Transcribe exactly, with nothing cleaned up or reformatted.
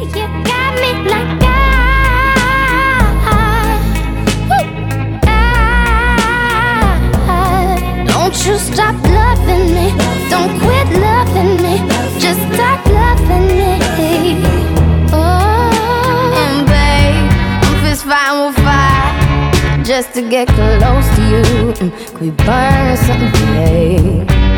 You got me like I, I, don't you stop loving me, don't quit loving me, just stop loving me. Oh, and babe, I'm fist fighting with fire just to get close to you. Could we burn something, babe?